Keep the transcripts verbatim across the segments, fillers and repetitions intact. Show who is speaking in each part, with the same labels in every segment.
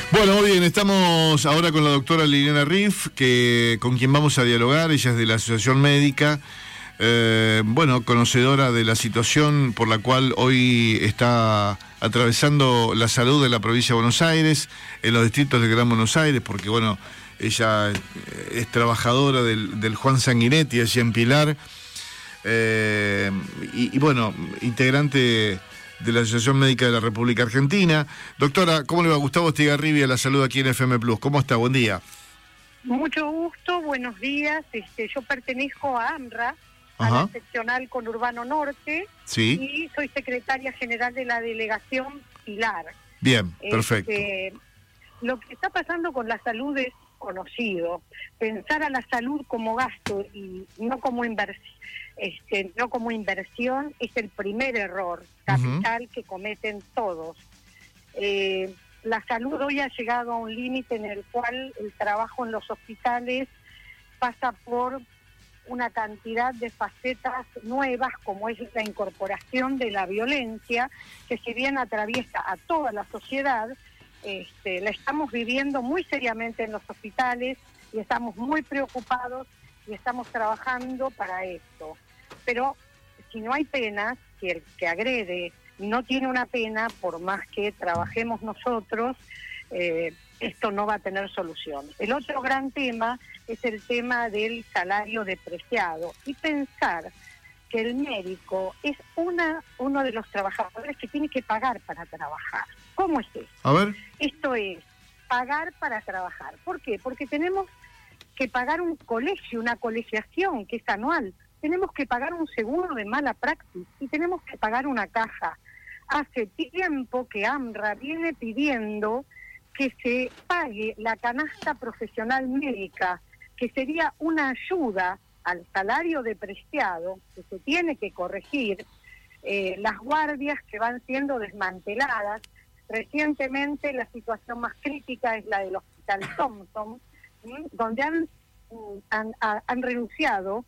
Speaker 1: Bueno, muy bien, estamos ahora con la doctora Liliana Riff, que, con quien vamos a dialogar. Ella es de la Asociación Médica, eh, bueno, conocedora de la situación por la cual hoy está atravesando la salud de la provincia de Buenos Aires, en los distritos del Gran Buenos Aires, porque, bueno, ella es trabajadora del, del Juan Sanguinetti, allí en Pilar, eh, y, y, bueno, integrante de la Asociación Médica de la República Argentina. Doctora, ¿cómo le va? Gustavo Estigarribia, la saluda aquí en F M Plus. ¿Cómo está? Buen día.
Speaker 2: Mucho gusto, buenos días. Este, yo pertenezco a AMRA,
Speaker 1: Ajá.
Speaker 2: a la seccional Conurbano Norte,
Speaker 1: sí.
Speaker 2: y soy secretaria general de la delegación Pilar.
Speaker 1: Bien, perfecto.
Speaker 2: Este, lo que está pasando con la salud es conocido. Pensar a la salud como gasto y no como inversión. Este, no como inversión, es el primer error capital uh-huh. que cometen todos. Eh, la salud hoy ha llegado a un límite en el cual el trabajo en los hospitales pasa por una cantidad de facetas nuevas, como es la incorporación de la violencia, que si bien atraviesa a toda la sociedad, este, la estamos viviendo muy seriamente en los hospitales y estamos muy preocupados y estamos trabajando para esto. Pero si no hay penas, si el que agrede no tiene una pena, por más que trabajemos nosotros, eh, esto no va a tener solución. El otro gran tema es el tema del salario depreciado y pensar que el médico es una uno de los trabajadores que tiene que pagar para trabajar. ¿Cómo es esto?
Speaker 1: A ver.
Speaker 2: Esto es pagar para trabajar. ¿Por qué? Porque tenemos que pagar un colegio, una colegiación que es anual. Tenemos que pagar un seguro de mala praxis y tenemos que pagar una caja. Hace tiempo que AMRA viene pidiendo que se pague la canasta profesional médica, que sería una ayuda al salario depreciado, que se tiene que corregir, eh, las guardias que van siendo desmanteladas. Recientemente la situación más crítica es la del Hospital Thompson, ¿sí? donde han, han, han renunciado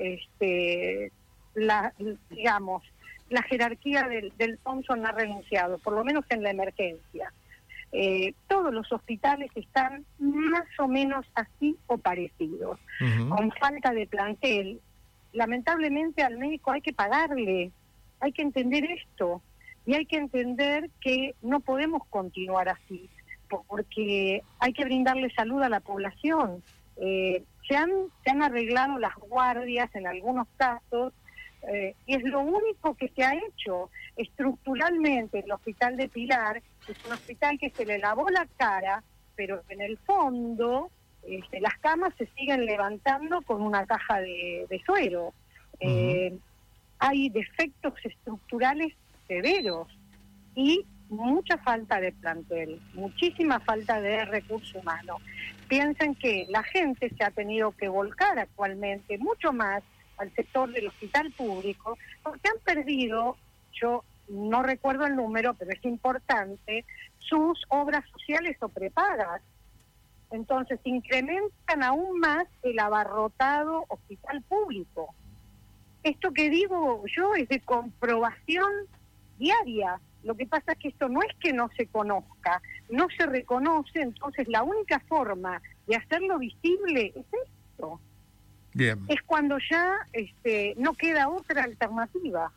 Speaker 2: Este, la, digamos, la jerarquía del, del Thompson ha renunciado, por lo menos en la emergencia. Eh, todos los hospitales están más o menos así o parecidos, uh-huh. con falta de plantel. Lamentablemente al médico hay que pagarle, hay que entender esto, y hay que entender que no podemos continuar así, porque hay que brindarle salud a la población. Eh, Se han, se han arreglado las guardias en algunos casos eh, y es lo único que se ha hecho estructuralmente. El hospital de Pilar es un hospital que se le lavó la cara, pero en el fondo este, las camas se siguen levantando con una caja de, de suero. Uh-huh. Eh, hay defectos estructurales severos y mucha falta de plantel, muchísima falta de recurso humano. Piensen que la gente se ha tenido que volcar actualmente mucho más al sector del hospital público porque han perdido, yo no recuerdo el número, pero es importante, sus obras sociales o prepagas. Entonces incrementan aún más el abarrotado hospital público. Esto que digo yo es de comprobación diaria. Lo que pasa es que esto no es que no se conozca, no se reconoce, entonces la única forma de hacerlo visible es esto.
Speaker 1: Bien.
Speaker 2: Es cuando ya este, no queda otra alternativa.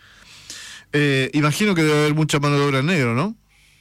Speaker 1: Eh, imagino que debe haber mucha mano de obra en negro, ¿no?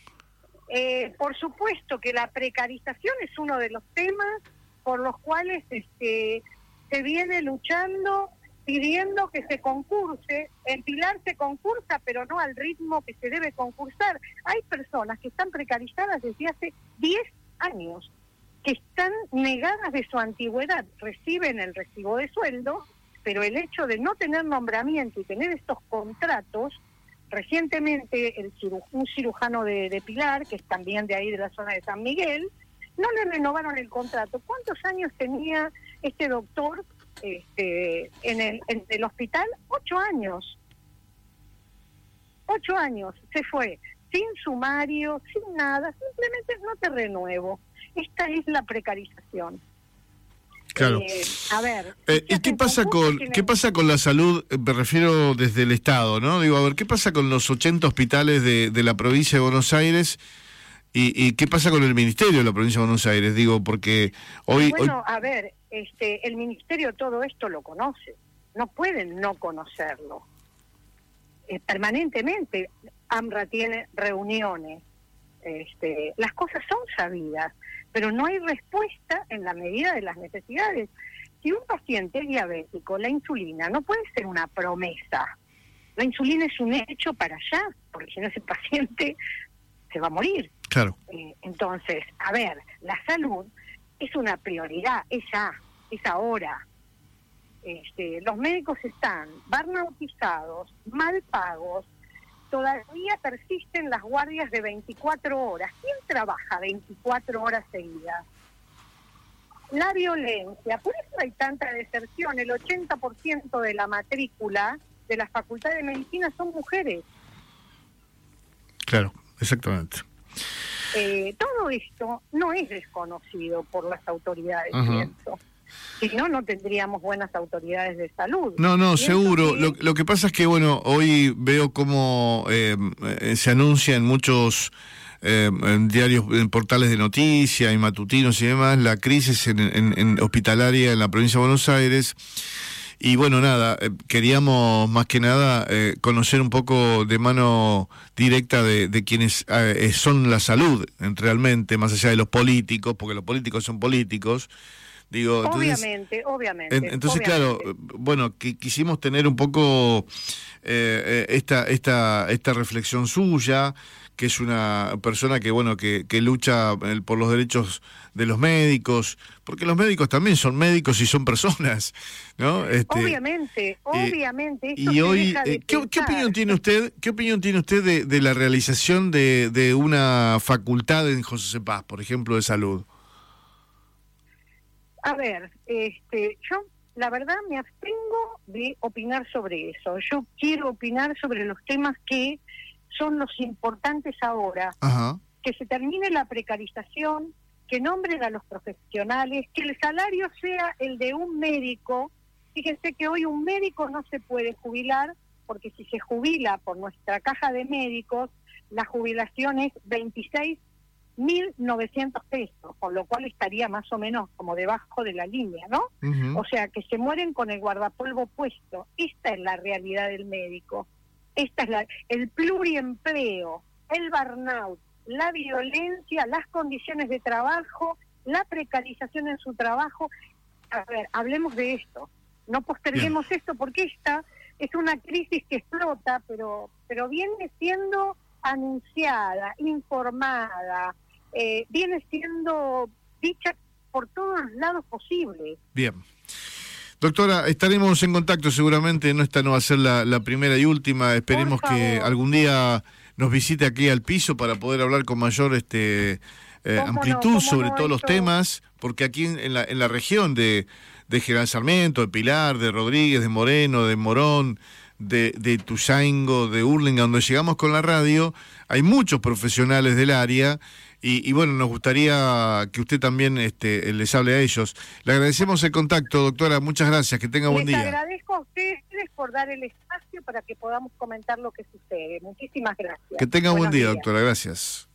Speaker 2: Eh, por supuesto que la precarización es uno de los temas por los cuales este, se viene luchando, pidiendo que se concurse. En Pilar se concursa, pero no al ritmo que se debe concursar. Hay personas que están precarizadas desde hace diez años, que están negadas de su antigüedad, reciben el recibo de sueldo, pero el hecho de no tener nombramiento y tener estos contratos, recientemente el ciru- un cirujano de, de Pilar, que es también de ahí de la zona de San Miguel, no le renovaron el contrato. ¿Cuántos años tenía este doctor Este, en, el, en el hospital? Ocho años. Ocho años. Se fue sin sumario, sin nada, simplemente no te renuevo. Esta es la precarización.
Speaker 1: Claro.
Speaker 2: Eh, a ver.
Speaker 1: Eh, ¿Y qué pasa con
Speaker 2: que
Speaker 1: qué pasa con la salud? Me refiero desde el Estado, ¿no? Digo, a ver, ¿qué pasa con los ochenta hospitales de, de la provincia de Buenos Aires ¿Y, y qué pasa con el Ministerio de la Provincia de Buenos Aires? Digo, porque hoy...
Speaker 2: Bueno,
Speaker 1: hoy...
Speaker 2: a ver, este, el Ministerio todo esto lo conoce, no pueden no conocerlo. Eh, permanentemente AMRA tiene reuniones, este, las cosas son sabidas, pero no hay respuesta en la medida de las necesidades. Si un paciente es diabético, la insulina no puede ser una promesa. La insulina es un hecho para allá, porque si no ese paciente se va a morir.
Speaker 1: Claro.
Speaker 2: Eh, entonces, a ver, la salud es una prioridad, es ya, es ahora. Este, los médicos están burnoutizados, mal pagos, todavía persisten las guardias de veinticuatro horas. ¿Quién trabaja veinticuatro horas seguidas? La violencia, por eso hay tanta deserción. El ochenta por ciento de la matrícula de la Facultad de Medicina son mujeres.
Speaker 1: Claro, exactamente.
Speaker 2: Eh, todo esto no es desconocido por las autoridades,
Speaker 1: Ajá.
Speaker 2: pienso. Si no, no tendríamos buenas autoridades de salud.
Speaker 1: No, no,
Speaker 2: Pienso
Speaker 1: seguro.
Speaker 2: que...
Speaker 1: Lo, lo que pasa es que, bueno, hoy veo cómo eh, eh, se anuncia en muchos eh, en diarios, en portales de noticias y matutinos y demás, la crisis en, en, en hospitalaria en la provincia de Buenos Aires. Y bueno, nada, eh, queríamos más que nada eh, conocer un poco de mano directa de, de quienes eh, son la salud, en, realmente, más allá de los políticos, porque los políticos son políticos. Digo, entonces,
Speaker 2: obviamente, obviamente.
Speaker 1: En, entonces,
Speaker 2: obviamente.
Speaker 1: claro, bueno, que quisimos tener un poco eh, esta, esta, esta reflexión suya, que es una persona que, bueno, que, que lucha por los derechos de los médicos, porque los médicos también son médicos y son personas, ¿no? Este,
Speaker 2: obviamente,
Speaker 1: eh,
Speaker 2: obviamente. Esto
Speaker 1: y
Speaker 2: se
Speaker 1: hoy,
Speaker 2: deja de
Speaker 1: eh, ¿qué, ¿qué
Speaker 2: pensar.
Speaker 1: opinión tiene usted? ¿Qué opinión tiene usted de, de la realización de, de una facultad en José C. Paz, por ejemplo, de salud?
Speaker 2: A ver, este, yo la verdad me abstengo de opinar sobre eso. Yo quiero opinar sobre los temas que son los importantes ahora.
Speaker 1: Ajá.
Speaker 2: Que se termine la precarización, que nombren a los profesionales, que el salario sea el de un médico. Fíjense que hoy un médico no se puede jubilar, porque si se jubila por nuestra caja de médicos, la jubilación es veintiséis mil novecientos pesos, con lo cual estaría más o menos como debajo de la línea, ¿no?
Speaker 1: Uh-huh.
Speaker 2: O sea, que se mueren con el guardapolvo puesto. Esta es la realidad del médico. Esta es la, el pluriempleo, el burnout, la violencia, las condiciones de trabajo, la precarización en su trabajo. A ver, hablemos de esto. No posterguemos Bien. esto, porque esta es una crisis que explota, pero, pero viene siendo anunciada, informada, eh, viene siendo dicha por todos los lados posibles.
Speaker 1: Bien. Doctora, estaremos en contacto seguramente, no esta no va a ser la, la primera y última, esperemos que algún día nos visite aquí al piso para poder hablar con mayor este eh, amplitud no, sobre no, todos esto... los temas, porque aquí en, en, la, en la región de, de General Sarmiento, de Pilar, de Rodríguez, de Moreno, de Morón, de, de Tuzaingo, de Hurlingham, donde llegamos con la radio, hay muchos profesionales del área. Y, y bueno, nos gustaría que usted también este, les hable a ellos. Le agradecemos el contacto, doctora. Muchas gracias. Que tenga buen día.
Speaker 2: Les agradezco a ustedes por dar el espacio para que podamos comentar lo que sucede. Muchísimas gracias.
Speaker 1: Que tenga
Speaker 2: Buenos
Speaker 1: buen día,
Speaker 2: días.
Speaker 1: doctora. Gracias.